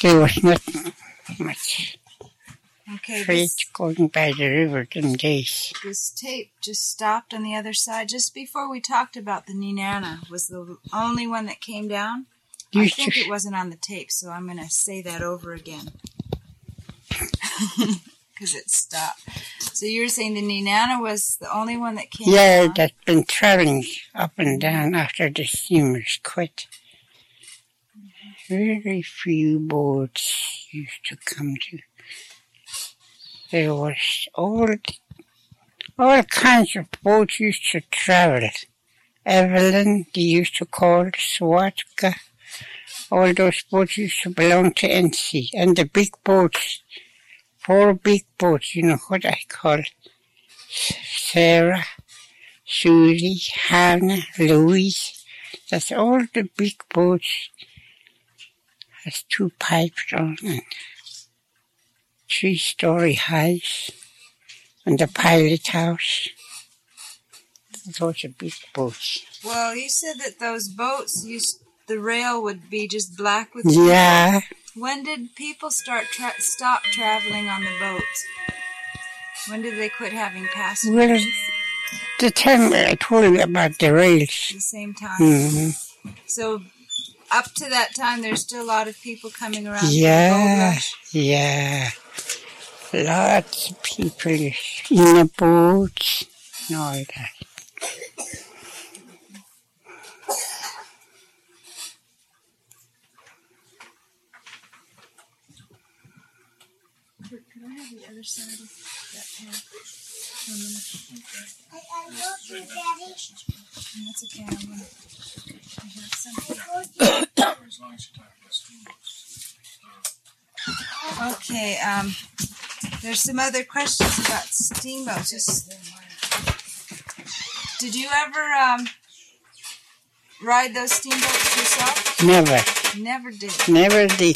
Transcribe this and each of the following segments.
There was not much Okay, freight going by the river them days. this tape just stopped on the other side. Just before we talked about the Nenana, was the only one that came down? I think it wasn't on the tape, so I'm going to say that over again. Because it stopped. So you were saying the Nenana was the only one that came down? Yeah, that's been travelling up and down after the steamers quit. Very few boats used to come to. There was all kinds of boats used to travel. Evelyn, they used to call Swatka. All those boats used to belong to NC. And the big boats, 4 big boats, you know what I call Sarah, Susie, Hannah, Louise. That's all the big boats. Has 2 pipes on and 3-story highs. And the pilot house. Those are big boats. Well, you said that those boats, the rail would be just black with Yeah. When did people stop traveling on the boats? When did they quit having passengers? Well, the time I told you about the rails. The same time. Mm-hmm. So up to that time, there's still a lot of people coming around. Yeah, yeah. Lots of people in the boats and all that. Could I have the other side of that path? That's okay. I have something. Okay. There's some other questions about steamboats. Did you ever ride those steamboats yourself? Never. Never did. Never did.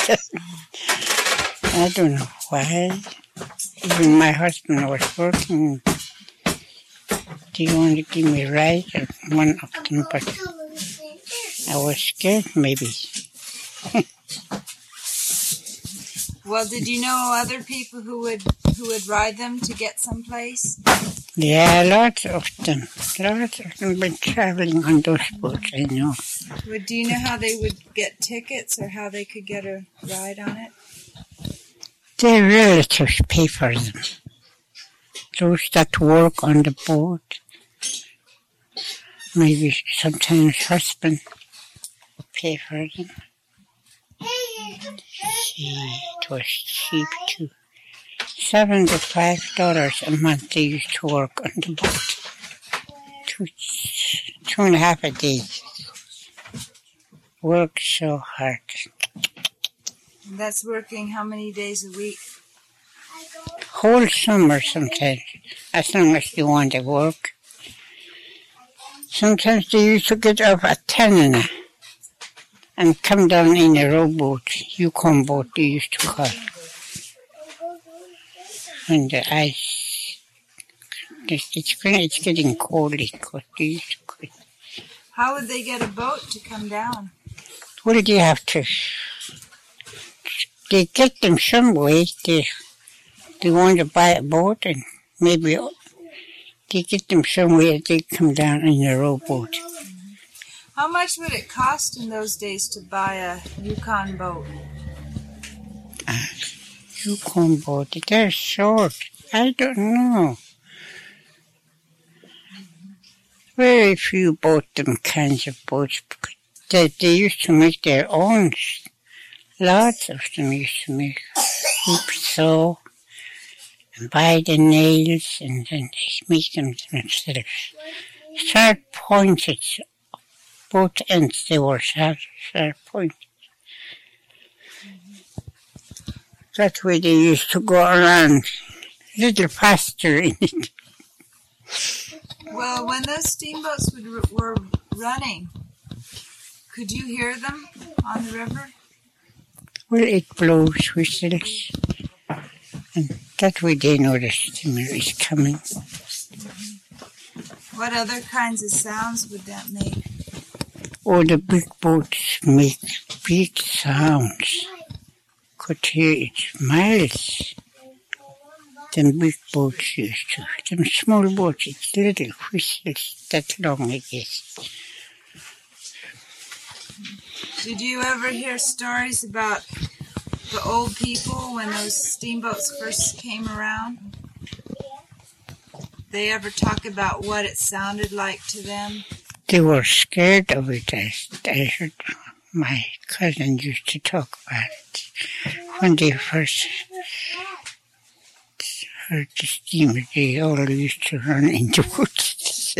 I don't know why. Even my husband was working. He wanted to give me a ride on one of them, but I was scared maybe. Well, did you know other people who would ride them to get someplace? Yeah, lots of them. Lots of them been traveling on those boats, I know. Well, do you know how they would get tickets or how they could get a ride on it? Their relatives pay for them. Those that work on the boat. Maybe sometimes husband pay for them. It was cheap too. $75 a month they used to work on the boat. 2.5 a day. Work so hard. And that's working how many days a week? Whole summer sometimes, as long as they want to work. Sometimes they used to get up at 10 and come down in a rowboat, Yukon boat they used to call. And the ice, it's getting cold, they used to go. How would they get a boat to come down? Well, they have to, they get them some way. They want to buy a boat and maybe they get them somewhere they come down in a rowboat. How much would it cost in those days to buy a Yukon boat? Yukon boat, they're short. I don't know. Very few bought them kinds of boats. They used to make their own. Lots of them used to make saw and buy the nails and then they make them themselves. Sharp pointed, both ends they were sharp pointed. That way they used to go around a little faster in it. Well, when those steamboats were running, could you hear them on the river? Well, it blows whistles. And that way they know the steamer is coming. What other kinds of sounds would that make? Oh, the big boats make big sounds. could hear it miles. Them big boats used to. Them small boats, it's little whistles that long, I guess. Did you ever hear stories about the old people when those steamboats first came around? They ever talk about what it sounded like to them? They were scared of it. I heard my cousin used to talk about it. When they first heard the steamer, they all used to run in the woods.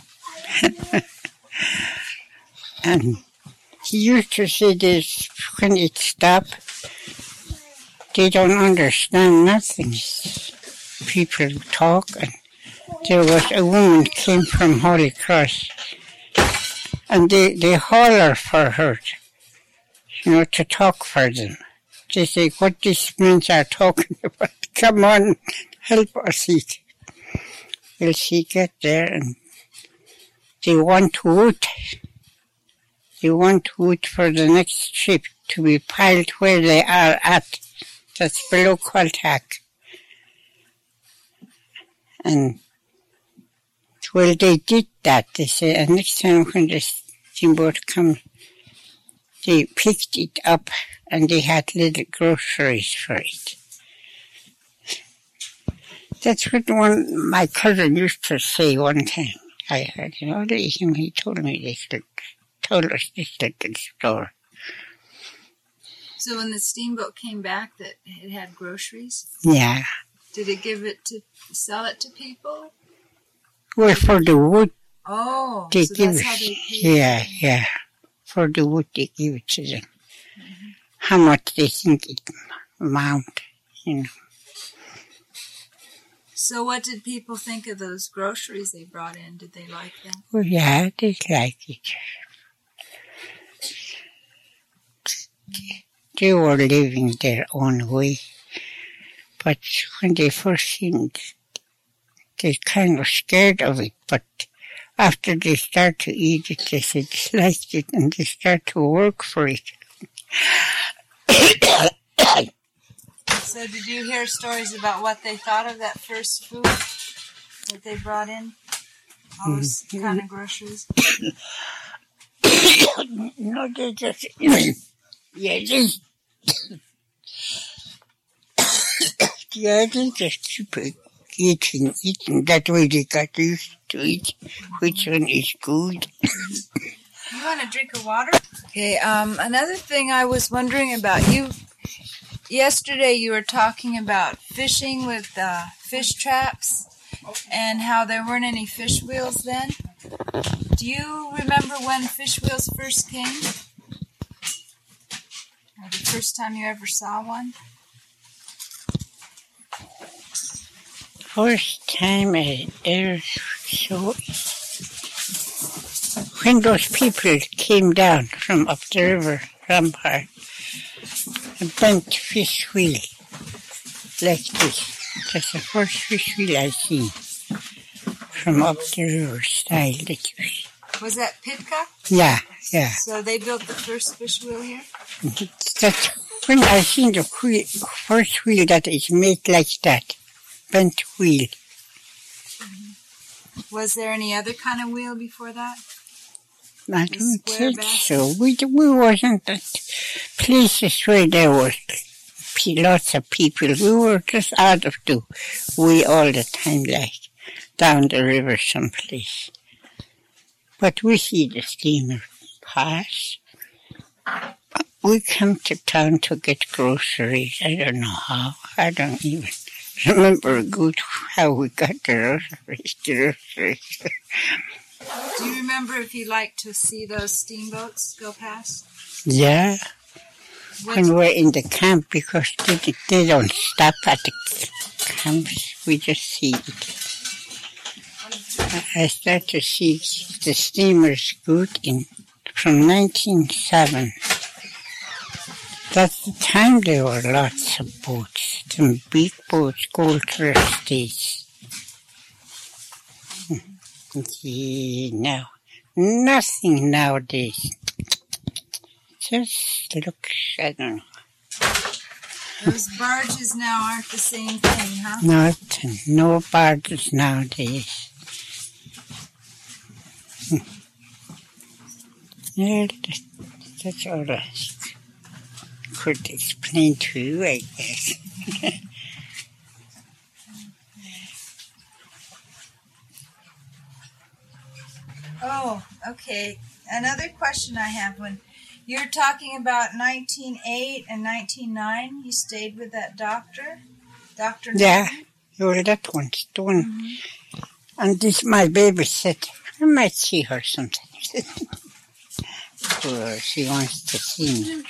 And he used to say this, when it stopped, they don't understand nothing. People talk, and there was a woman came from Holy Cross, and they holler for her, to talk for them. They say, what these men are talking about, come on, help us eat. Well, she get there, and they want wood. They want wood for the next ship to be piled where they are at. That's below Qualtack. And, well, they did that. They said, and next time when the steamboat comes, they picked it up and they had little groceries for it. That's what my cousin used to say one time. I heard, he told me this, told us this little story. So when the steamboat came back, that it had groceries? Yeah. Did it sell it to people? Well, for the wood. Oh, they so give that's how they paid. Yeah. For the wood, they give it to them. Mm-hmm. How much they think it amount, So what did people think of those groceries they brought in? Did they like them? Well, yeah, they like it. They were living their own way. But when they first seen it, they kind of scared of it. But after they start to eat it, they said they liked it, and they start to work for it. So did you hear stories about what they thought of that first food that they brought in? All those kind of groceries? No, they just... they just keep eating. That way they got used to it. Which one is good? You want a drink of water? Okay, another thing I was wondering about, yesterday you were talking about fishing with fish traps and how there weren't any fish wheels then. Do you remember when fish wheels first came? Or the first time you ever saw one? First time I ever saw it, when those people came down from up the river, Rampart, a bent fish wheel like this. That's the first fish wheel I seen from up the river style. Was that Pitka? Yeah. So they built the first fish wheel here? That's when I seen the first wheel that is made like that. Bent wheel. Mm-hmm. Was there any other kind of wheel before that? I don't think so. We wasn't at places where there was lots of people. We were just out of the way all the time, like down the river someplace. But we see the steamer pass. We come to town to get groceries. I don't know how. I don't even remember good how we got the groceries. Do you remember if you liked to see those steamboats go past? Yeah. When we're in the camp, because they don't stop at the camps. We just see it. I start to see the steamers good from 1907. That's the time there were lots of boats. Some big boats, Gold Rush days. No, nothing nowadays. Just look, I don't know. Those barges now aren't the same thing, huh? Nothing. No barges nowadays. Yeah, that's all I could explain to you, I guess. Oh, okay. Another question I have, when you're talking about 1908 and 1909, you stayed with that doctor? Dr. Yeah, Norton? well, that one's done. And this my babysitter. I might see her sometimes. Or she wants to see me.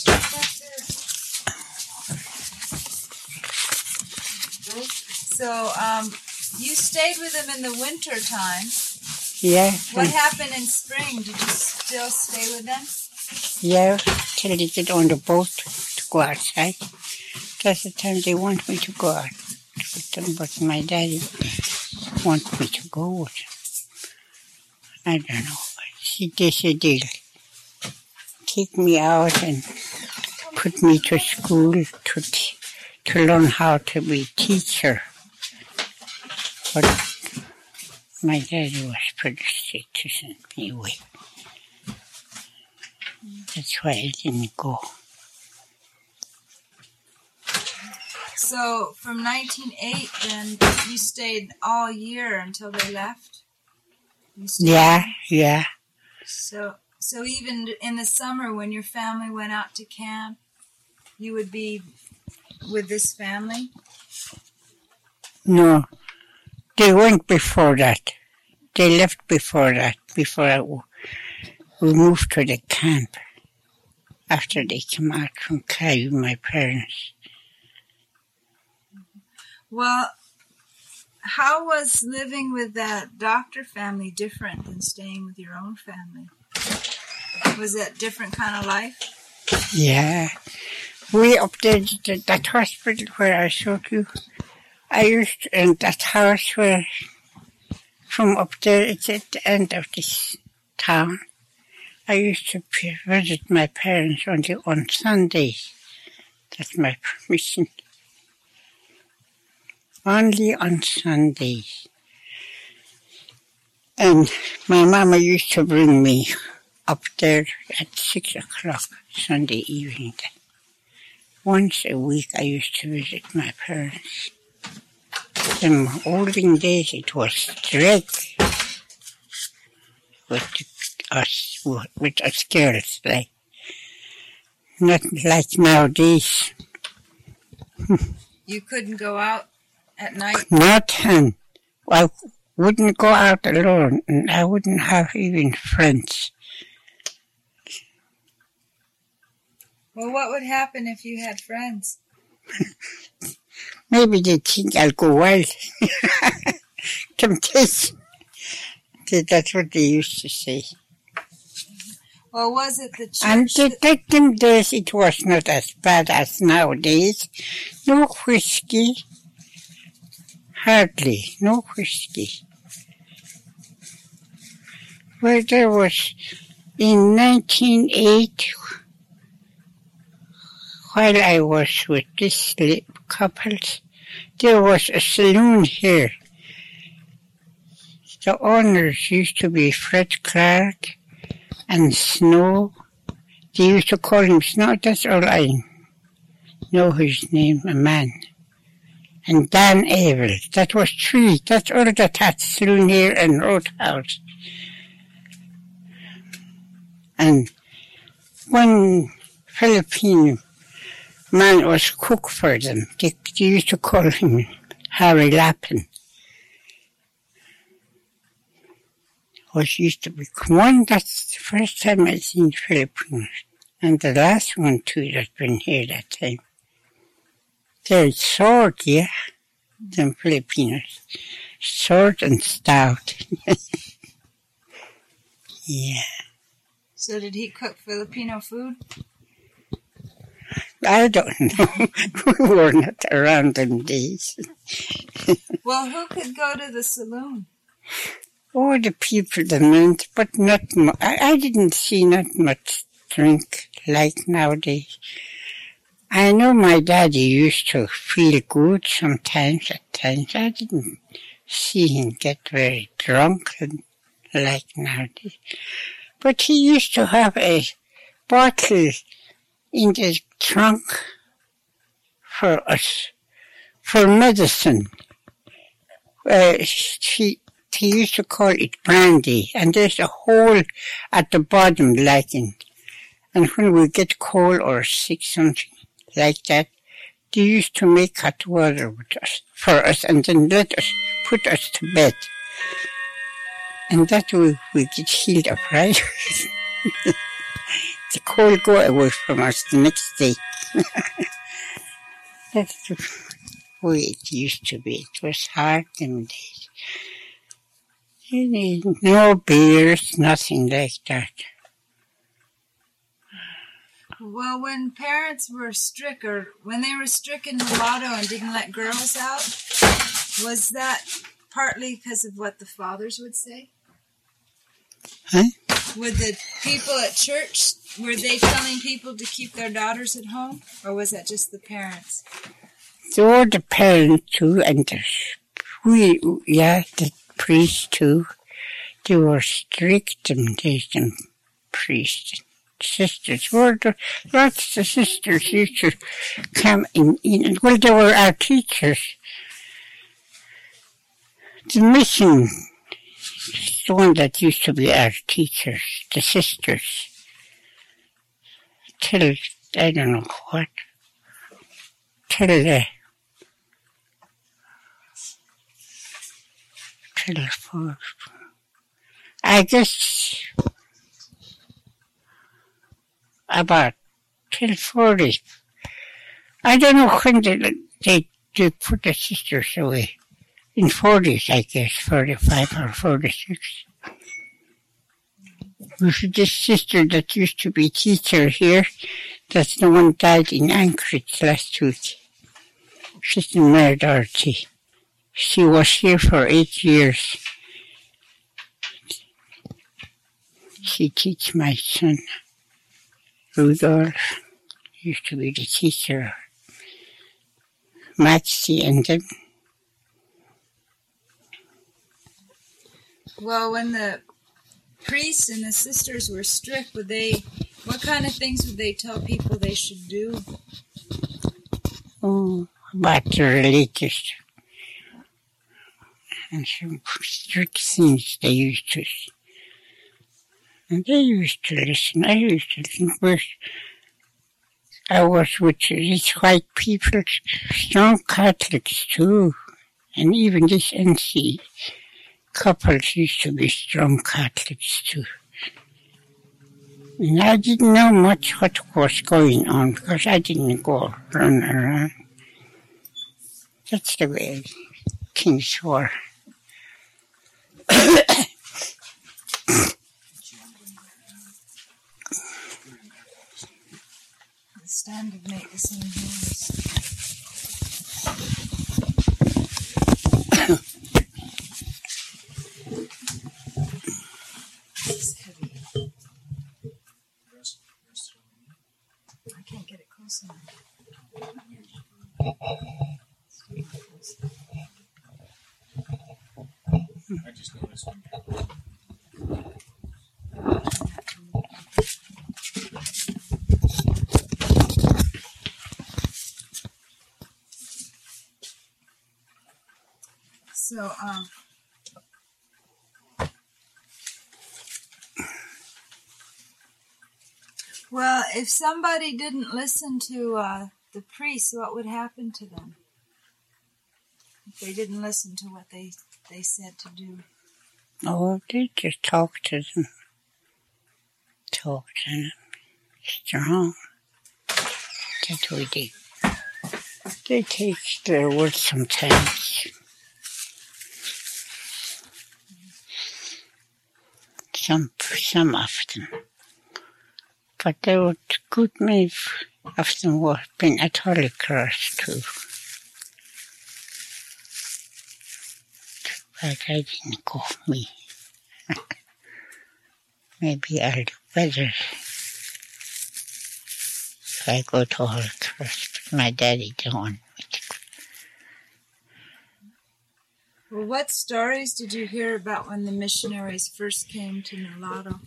So, you stayed with them in the winter time. Yeah. What happened in spring? Did you still stay with them? Yeah, till they get on the boat to go outside. That's the time they want me to go out with them, but my daddy wants me to go with him. I don't know. They said they'll take me out and put me to school to learn how to be a teacher. But my daddy was pretty strict to send me away. That's why I didn't go. So, from 1908, then, you stayed all year until they left? Yeah. So even in the summer when your family went out to camp, you would be with this family? No, they went before that. They left before that, we moved to the camp. After they came out from Cali, my parents. Well, how was living with that doctor family different than staying with your own family? Was it a different kind of life? Yeah. We up there, that hospital where I showed you, in that house where, from up there, it's at the end of this town. I used to visit my parents only on Sundays. That's my permission. Only on Sundays. And my mama used to bring me up there at 6 o'clock Sunday evening. Once a week I used to visit my parents. In my olden days it was strict with us girls, like not like nowadays. You couldn't go out at night? Nothing. I wouldn't go out alone, and I wouldn't have even friends. Well, what would happen if you had friends? Maybe they think I'll go wild. Temptation. That's what they used to say. Well, was it the church? And back in days, it was not as bad as nowadays. No whiskey. Hardly. No whiskey. Well, there was, in 1908, while I was with this couple, there was a saloon here. The owners used to be Fred Clark and Snow. They used to call him Snow. That's all I know his name, a man. And Dan Abel. That was three. That's all that had saloon here and roadhouse. And one Filipino man was cook for them. They used to call him Harry Lappin. Was used to be one. That's the first time I've seen Filipinos. And the last one too that's been here that time. They're short, yeah, them Filipinos. Short and stout. Yeah. So did he cook Filipino food? I don't know. We were not around them days. Well, who could go to the saloon? Oh, the people, the men, but not much. I didn't see not much drink like nowadays. I know my daddy used to feel good sometimes. At times I didn't see him get very drunk and like nowadays. But he used to have a bottle in the trunk for us, for medicine. He used to call it brandy, and there's a hole at the bottom, and when we get cold or sick, something like that, they used to make hot water for us, and then put us to bed. And that way we get healed up, right? The cold go away from us the next day. That's the way it used to be. It was hard them days. No beers, nothing like that. Well, when parents were strict, or when they were strict mulatto and didn't let girls out, was that partly because of what the fathers would say? Huh? Were the people at church, were they telling people to keep their daughters at home? Or was that just the parents? They were the parents too, and the priests too. They were strict, and the priests. Sisters lots of sisters used to come in, well, they were our teachers. The mission, the one that used to be our teachers, the sisters, till, I don't know what, till 4, I guess, about till 40. I don't know when they put the sisters away. In 40s, I guess, 45 or 46. We had this sister that used to be teacher here. That's the one died in Anchorage last week. Sister Mary Doherty. She was here for 8 years. She teach my son. Rudolph used to be the teacher. Maxie and them. Well, when the priests and the sisters were strict, what kind of things would they tell people they should do? Oh, about the religious. And some strict things they used to. And they used to listen. I used to listen. I was with these white people, strong Catholics too. And even this NC couples used to be strong Catholics too. And I didn't know much what was going on because I didn't go run around. That's the way things were. The standard make the same noise. It's heavy. I can't get it close enough. I just know this one. So, well, if somebody didn't listen to the priests, what would happen to them? If they didn't listen to what they said to do? Oh, they just talk to them. Talk to them. Strong. That's what they do. They take their words sometimes. Some of them. But there were good many of them were been at Holy Cross too. But I didn't go me. Maybe I'll better if I go to Holy Cross, but my daddy don't want me to go. Well, what stories did you hear about when the missionaries first came to Nulato?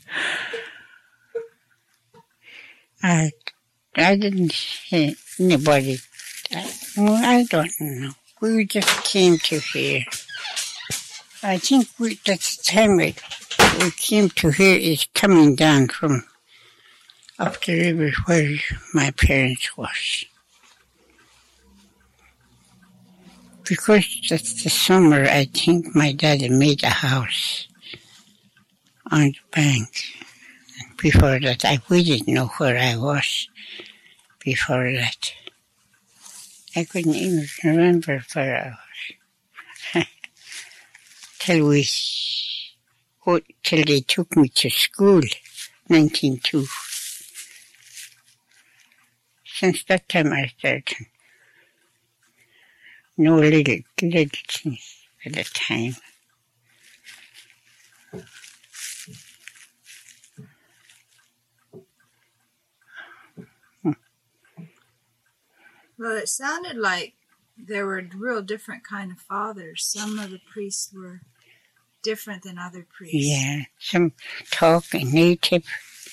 I didn't hear anybody. I don't know. We just came to here. I think that's the time we came to here is coming down from up the river where my parents was. Because that's the summer, I think my daddy made a house on the bank. Before that, we didn't know where I was before that. I couldn't even remember where I was. till they took me to school, 1902. Since that time I started know little things at the time. Well, it sounded like there were real different kind of fathers. Some of the priests were different than other priests. Yeah, some talk in native.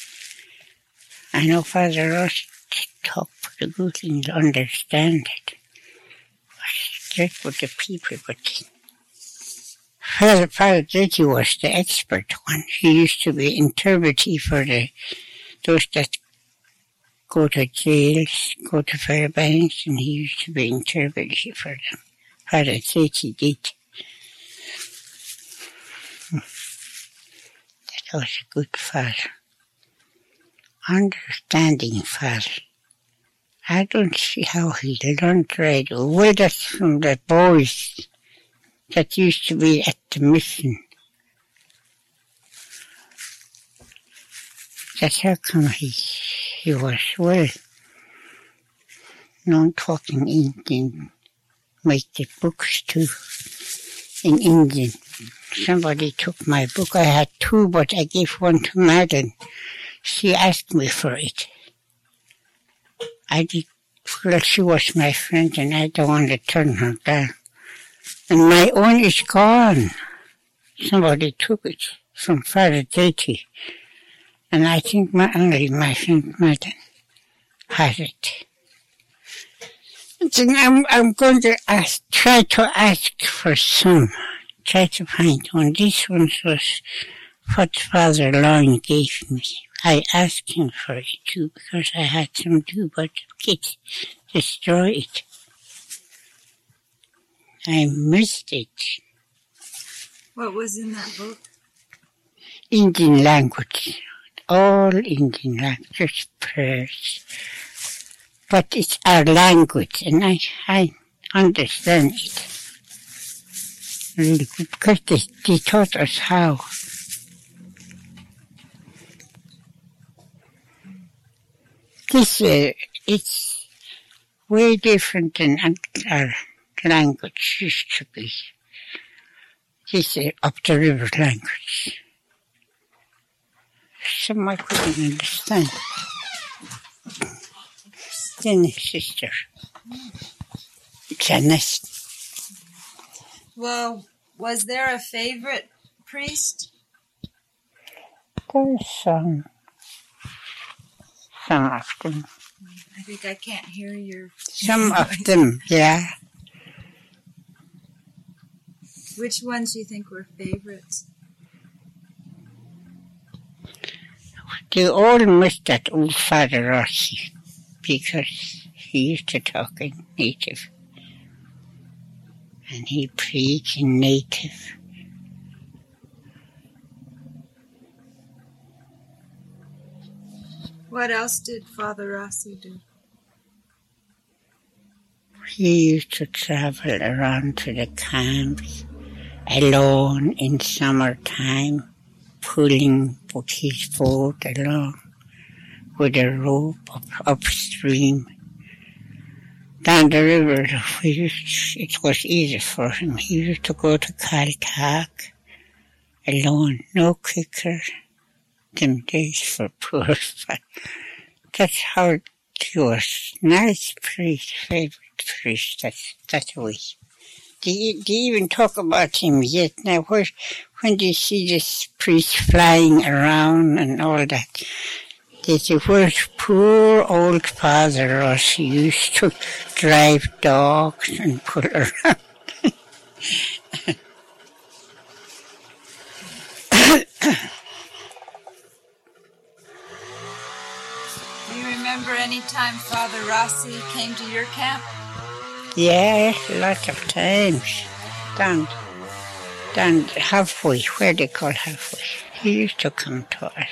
I know Father Ross talk pretty good and understand it. Straight with the people, but Father Dickie was the expert one. He used to be interpreter for those that go to jails, go to Fairbanks, and he used to be interpreter for them. Father Dickie did. That was a good father. Understanding father. I don't see how he learned right. Well, that's from the boys that used to be at the mission. That's how come he was well known talking Indian, make the books too in Indian. Somebody took my book. I had two, but I gave one to Madeline. She asked me for it. I did. Well, she was my friend, and I don't want to turn her down. And my own is gone. Somebody took it from Father Dickie. And I think only my friend Madeline has it. And I'm going to try to ask for some. Try to find one. This one was what Father Long gave me. I asked him for it too because I had some too, but kids destroy it. I missed it. What was in that book? Indian language. All Indian language, just prayers. But it's our language, and I understand it really good because they taught us how. This, it's way different than our language used to be. This is up the river language. Some I couldn't understand. Then his sister, Janice. Well, was there a favorite priest? There's some of them. I think I can't hear your... Some of them, yeah. Which ones do you think were favorites? They all missed that old Father Rossi because he used to talk in native. And he preached in native. What else did Father Rossi do? He used to travel around to the camps alone in summertime, pulling with his boat along with a rope upstream. Down the river, it was easy for him. He used to go to Caltech alone, no kicker. Them days for poor. That's how He was nice priest, favorite priest, that way. They even talk about him yet now. When they see this priest flying around and all that, they say, where's poor old Father Ross? He used to drive dogs and pull around. Do you remember any time Father Rossi came to your camp? Yeah, lots of times. Down halfway, where they call halfway. He used to come to us.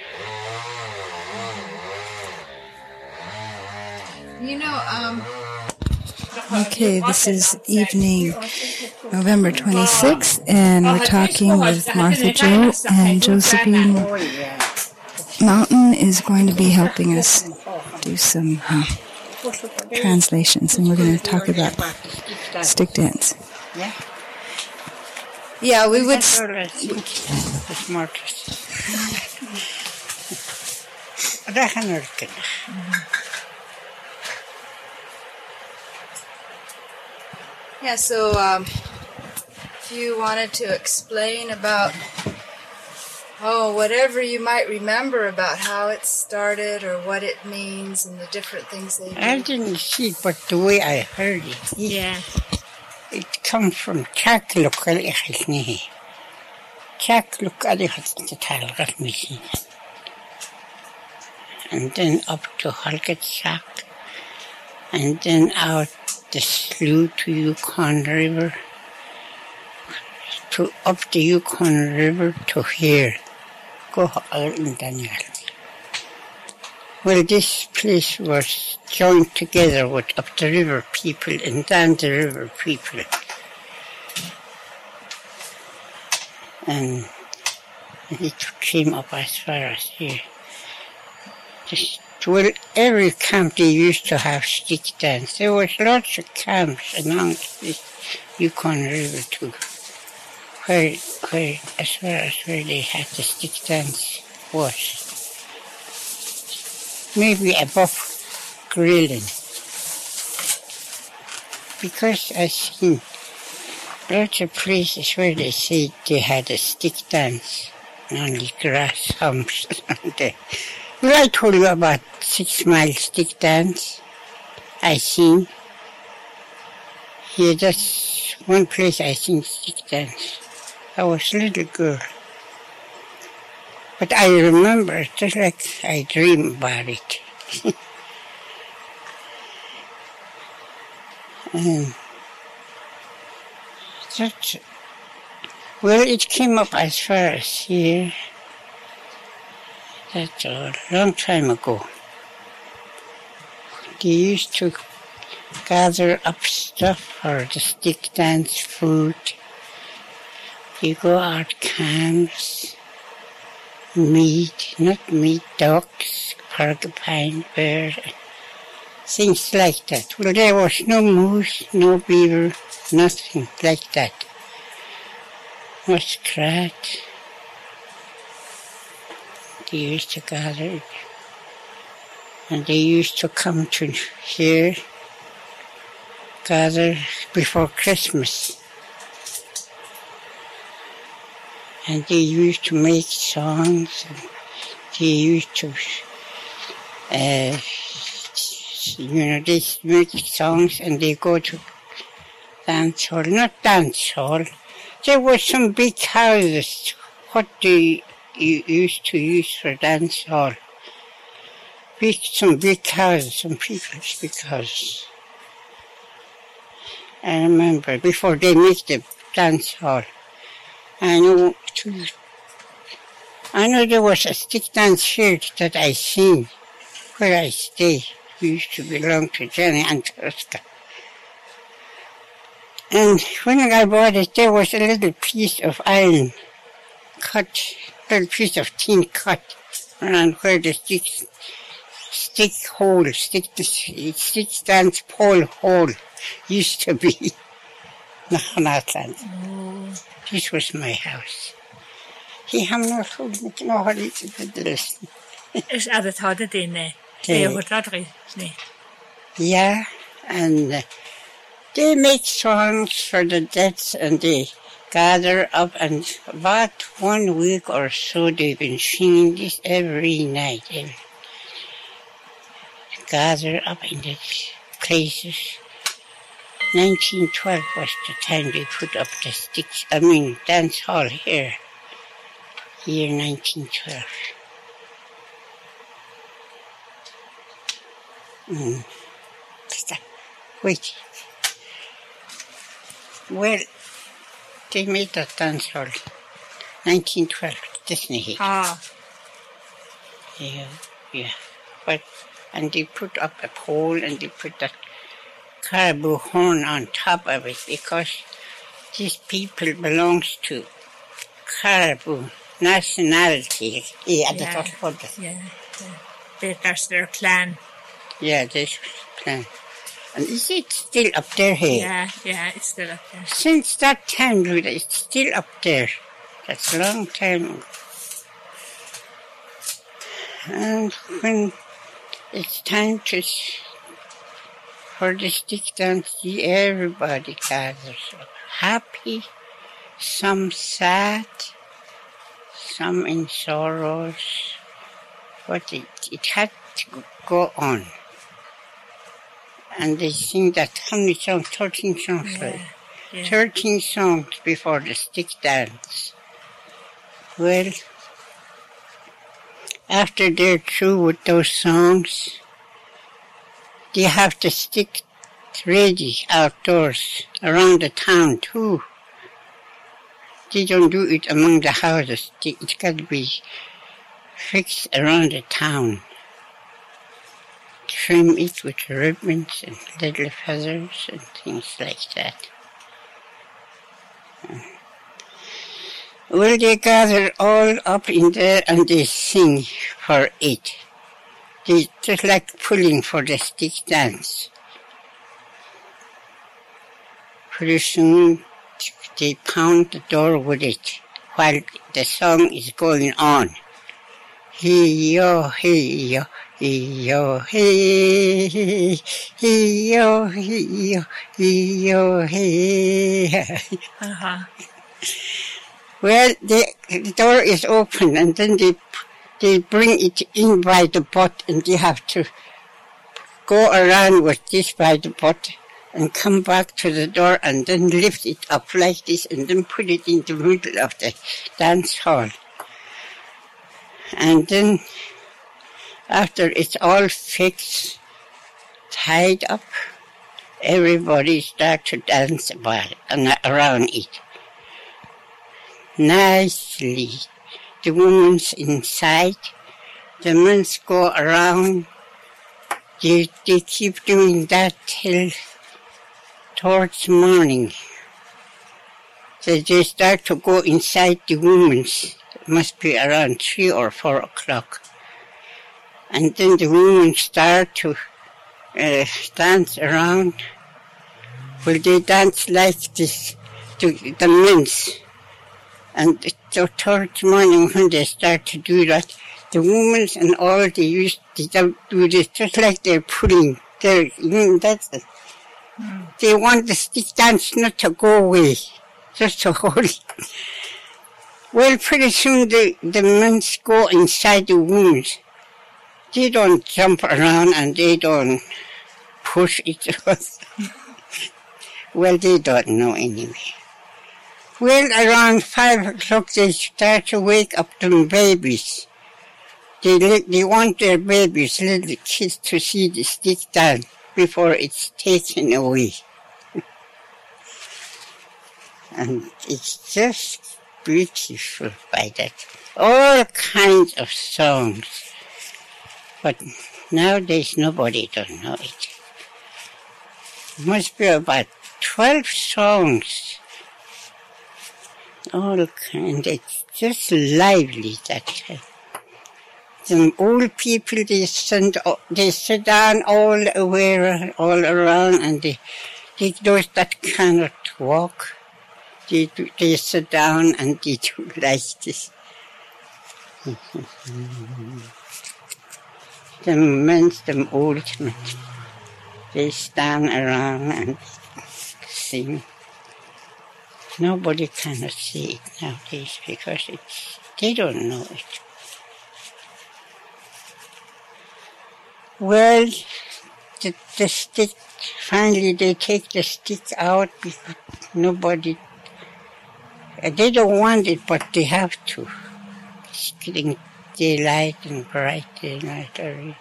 You know, okay, this is evening, November 26th, and we're talking with Martha Jo, and Josephine Mountain is going to be helping us do some translations, and we're going to talk about stick dance. Yeah, we would... Yeah, so if you wanted to explain about, whatever you might remember about how it started or what it means and the different things they do. I didn't see it, but the way I heard it. Yeah. It comes from Chakluk al-Ikhilni. Chakluk al-Ikhilni. And then up to Halkatsak. And then out the slough to Yukon River, to up the Yukon River to here. Go in Daniel. Well, this place was joined together with up the river people and down the river people. And it came up as far as here. Well, every camp they used to have stick dance. There was lots of camps along the Yukon River too, where as far as where they had the stick dance was. Maybe above grilling. Because I seen lots of places where they said they had a stick dance on the grass humps there. Well, I told you about 6 Mile stick dance I seen. Here, that's one place I seen stick dance. I was a little girl. But I remember it just like I dream about it. Well, it came up as far as here. That's a long time ago. They used to gather up stuff for the stick dance food. They go out camps, ducks, porcupine, bear, things like that. Well, there was no moose, no beaver, nothing like that. Muskrat. They used to gather, and they used to come to here, gather before Christmas. And they used to make songs, and they used to, they make songs, and they go to dance hall, not dance hall. There were some big houses, what they used to use for dance hall. Some big houses, some people's big houses. I remember before they make the dance hall. I know there was a stick dance here that I seen where I stay. We used to belong to Jenny and Tosca. And when I bought it, there was a little piece of iron cut, a little piece of tin cut around where the stick dance pole hole used to be. This was my house. Is alle tatt dine? Yeah, and they make songs for the dead, and they gather up, and about 1 week or so they've been singing this every night. They gather up in the places. 1912 was the time they put up the dance hall here. Year 1912. Wait. Well, they made that dance hall 1912, Disney hit. Yeah. And they put up a pole and they put that caribou horn on top of it because these people belongs to caribou nationality. That's their clan. Yeah, this clan. And is it still up there here? Yeah, it's still up there. Since that time, Luda, it's still up there. That's a long time ago. And when it's time for the stick dance, everybody gathers up. Happy, some sad, some in sorrows. But it had to go on. And they sing that, how many songs? 13 songs, right? 13 songs before the stick dance. Well, after they're through with those songs, they have the stick ready outdoors around the town too. They don't do it among the houses. It's got to be fixed around the town. Trim it with ribbons and little feathers and things like that. Well, they gather all up in there and they sing for it. They just like pulling for the stick dance. Pretty soon they pound the door with it while the song is going on. Hey-yo, hey-yo, hey-yo, hey, hey-yo, hey-yo, hey-yo, hey. Well, the door is open and then they bring it in by the butt and they have to go around with this by the butt and come back to the door and then lift it up like this and then put it in the middle of the dance hall. And then after it's all fixed, tied up, everybody starts to dance about it and around it. Nicely. The woman's inside, the men go around. They keep doing that till towards morning. So they start to go inside the women's. It must be around 3 or 4 o'clock. And then the women start to dance around. Well, they dance like this to the men's. And so towards morning when they start to do that, the women and all, they do this just like they're pulling. That's it. They want the stick dance not to go away, just to hold it. Well, pretty soon the men go inside the women. They don't jump around and they don't push each other. Well, they don't know anyway. Well, around 5 o'clock they start to wake up the babies. They want their babies, little kids, to see the stick dance before it's taken away. And it's just beautiful by that. All kinds of songs. But nowadays nobody don't know it. Must be about 12 songs. All kinds. It's just lively that time. Some old people, they sit down all around, and those that cannot walk, they sit down and they do like this. them old men, they stand around and sing. Nobody cannot see it nowadays because they don't know it. Well, the stick, finally they take the stick out because nobody, they don't want it, but they have to. It's getting daylight and bright daylight already.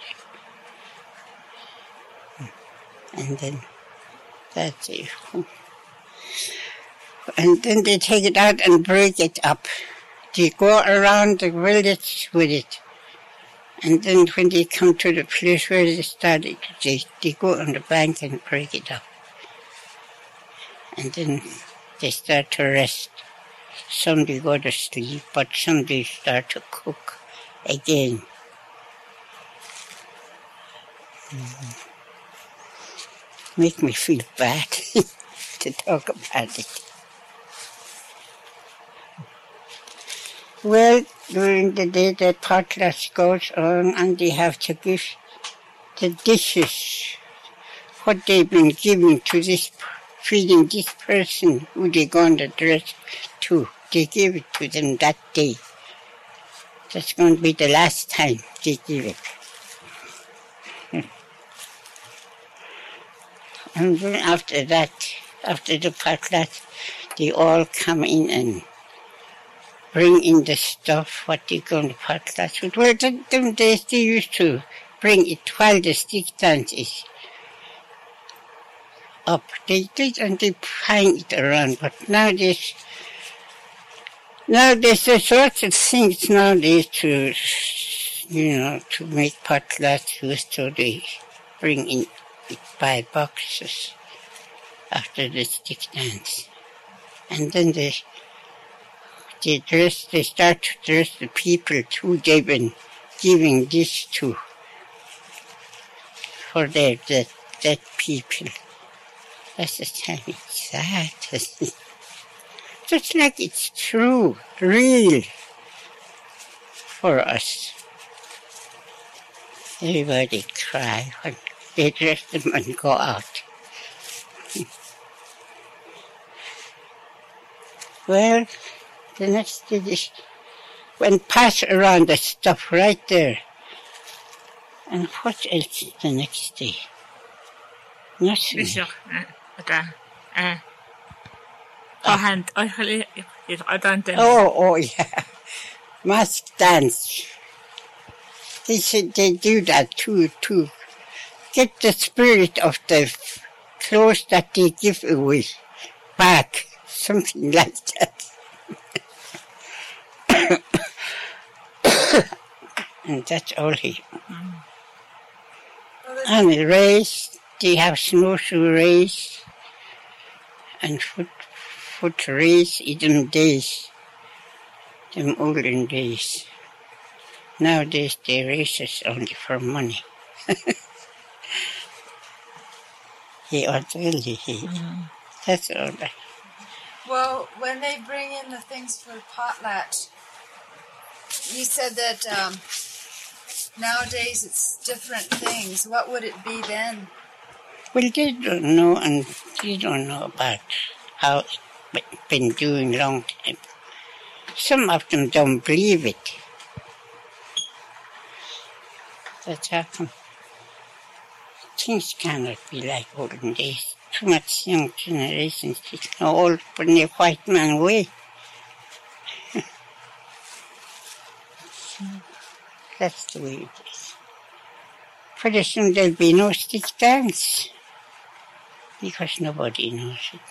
And then that's it. And then they take it out and break it up. They go around the village with it. And then when they come to the place where they started, they go on the bank and break it up. And then they start to rest. Some they go to sleep, but some they start to cook again. Make me feel bad to talk about it. Well, during the day the potluck goes on and they have to give the dishes, what they've been giving to this, feeding this person who they going to dress to. They give it to them that day. That's going to be the last time they give it. And then after that, after the potluck, they all come in and bring in the stuff, what they going to potluck with. Well, them days they used to bring it while the stick dance is up. They did and they hang it around, but nowadays there's lots of things nowadays to, to make potluck, so they bring in it by boxes after the stick dance. And then they start to dress the people who they've been giving this to for their dead people. That's the time it's sad. Just like it's true, real for us. Everybody cry when they dress them and go out. Well, the next day, when pass around the stuff right there. And what else is the next day? Nothing. Oh, yeah. Mask dance. They said they do that to get the spirit of the clothes that they give away back. Something like that. And that's all here. And a race, they have snowshoe race and foot race in them days, them olden days. Nowadays they race is only for money. That's all right. Well, when they bring in the things for potlatch, you said that nowadays it's different things. What would it be then? Well, they don't know, and they don't know about how it's been doing long time. Some of them don't believe it. That's how come. Things cannot be like olden days. Too much young generations is no old from the white man way. That's the way it is. Pretty soon there'll be no stick dance because nobody knows it.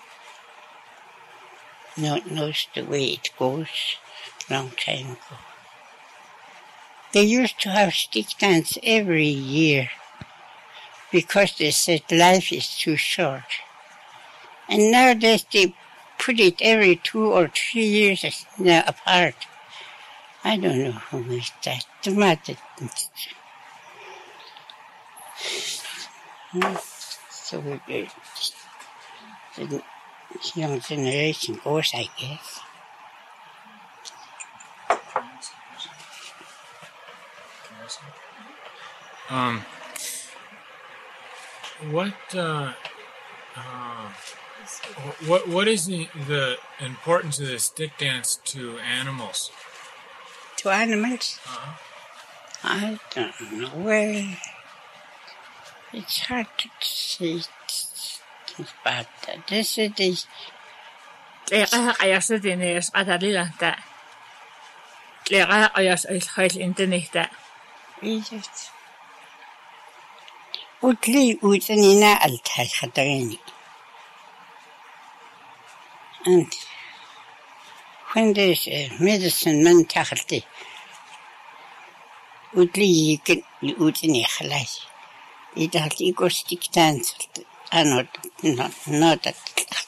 Knows the way it goes long time ago. They used to have stick dance every year because they said life is too short. And nowadays they put it every 2 or 3 years now apart. I don't know who made that. The matter. So the young generation goes, I guess. What is the importance of the stick dance to animals? To animals? I don't know. Well, it's hard to say about that. This is the ajassa tinees atalilanta. Tlega ajas ilhail interneta. Egypt. Utli utanina altai khatagani. And when there's medicine man takhti, utli yikin utini khalai. It has ego stick dance. Not that.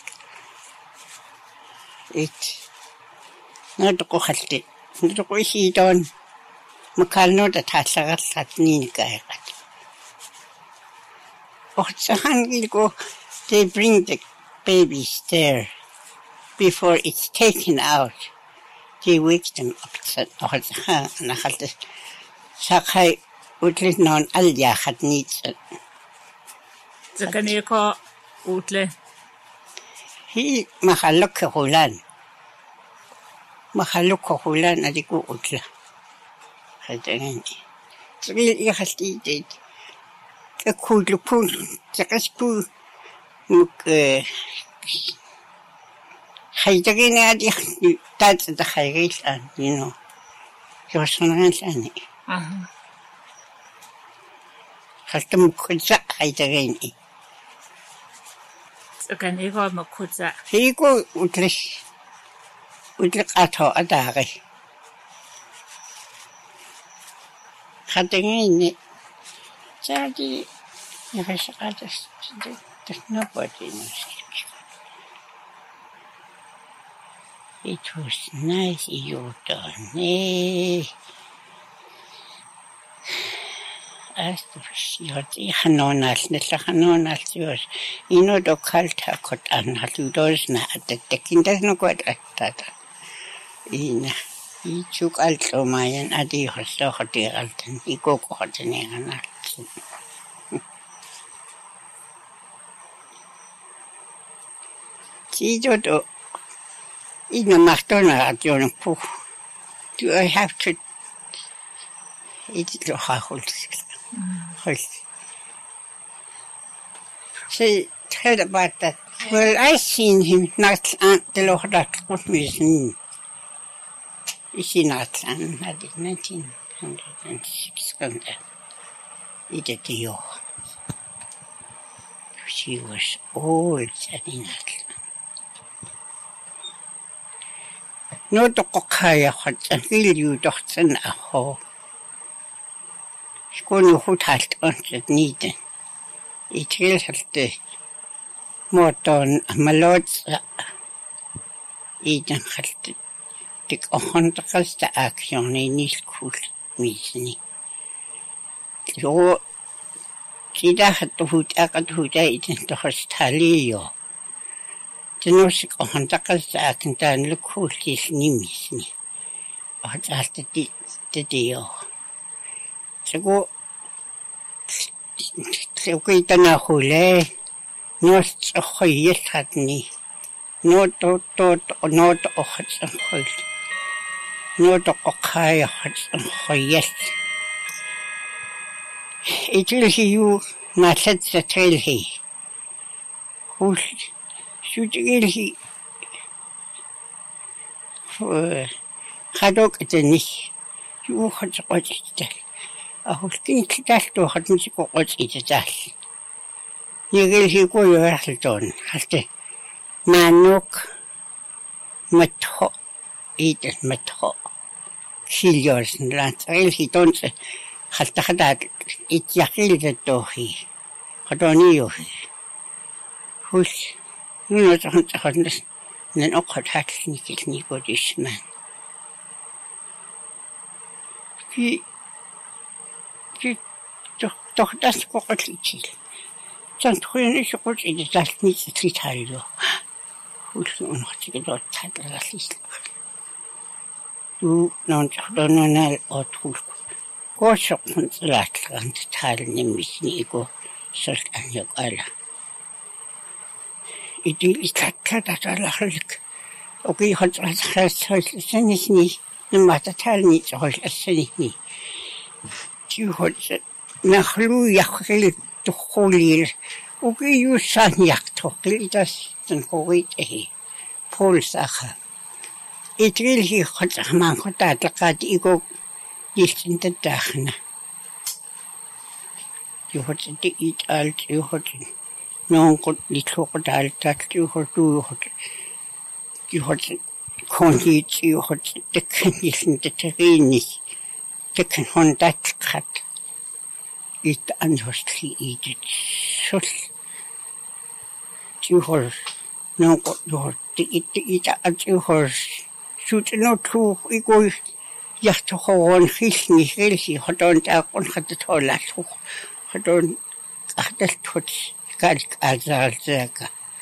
It not go khalti. Not go he don. Makal no that has a satni guy. They bring the babies there before it's taken out. They wake them up. Sakai utli non alya had needs. Zakaniko utle. He mahaluk hulan. Mahaluk hulan adiku utla. Hadani. Three yahati did. A cool pool, Jacaspool, Haidagin, that's the high rate, and you know, he was on an answer. Hastam Kudza Haidagin. Zakaniko Makuza. He go Utlish Utlik Ato Adari. Hadagin. Daddy, there's nobody knows. It was nice you done. As the Hanonas, yours. You know the cult could and doors not the taking does not quite like that. He took also my and Adi so hot the Alton. He go hot and see, do in a McDonald's, John Pooh. Do I have to eat the whole? She heard about that. Well, I seen him not the Lord that put me. Is he not? And I did 1906. He did the year. She was old, said he not. No, the cockaya hot and will you doctor now. School who had answered needed. It will have the moton malod's Eden had to take 100 action in his school meeting. So, she had to put a good date into her stalio. The nurse 100 action and look who his name is. But after the deal. So go. So go to na hule. No yes had me. No to not hot and hold. No to okay hot and yes. It will he you not set the trail he. Who should he hadok at the knee. You had to watch it. I was thinking that to had me to watch it that. You will he go your Hasselton. Has the manok matho eat it matho. Kill yours and land. He don't say. Has the had it yakil the dohi. Hadoni. Who's you know the hundred and no hot hat sneaky this man. He doch das Kochlichil. Dann tun ich gut in das nicht Tritalio. Who's noch die dort hat das ist. Du non or tulku. Koosokun laatlagan taalnimisni iku soltanjuk ala. Itil itatatatalahlik. Oki hotsratsanisni numata taalni tsohlasani. Tjuhotsa nahlu yakhil tukhulil. Oki yusan yaktokhil tas tunkuit pulsaha. Itil hi hotsahman hotatlakat iku Iltintä tähnä. Juhotset alt juhotset. Nonkot litluokot altaat juhotset kondiit juhotset tekken iltintä teriinis. Tekken hontatkat. It anhostli iitit sul. Juhos nonkot juhotti ita at juhos. Suutenot ikoi. Jahtohoon hilsi hodon taakon hatatolatu hodon ahtaltut kalk azalzaka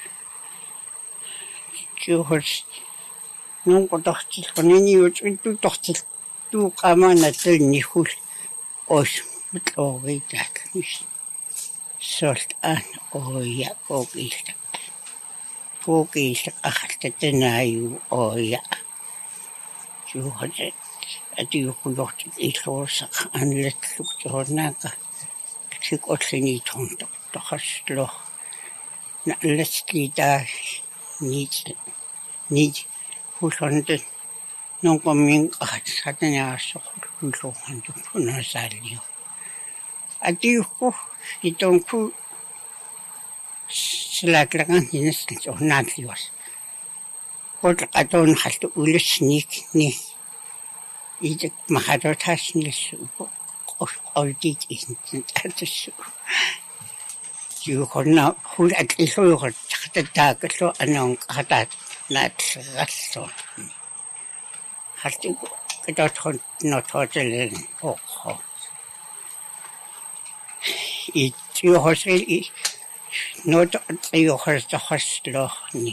juhos nunko tohtil konini uttu tohtil tu qamana tilni hul os mutlogitak mis solt an oya kokilta ahtatenayu oya juhos Atiukulot illuosak anletluk johonnaaka sikollini tonto tohaslo nalletli taa niit hulonde nonkomin qahatsatanaasoqulluuhan tupunasaalio atiukku itonku slaklagan hinesl johonnaatliwas qotqaton haltu ulisnik ni Idet mahadotasnisu qoldit intatassu. Juhonna hulat iluurat taqtataakallu anuun qatat naatserrallu. Halti qitothon nototelen oqho. Juhosil not juhostahaslohni.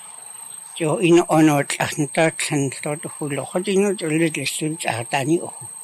Jo in onot ahntatan tot hulo hodino tulid lesun tahtani oh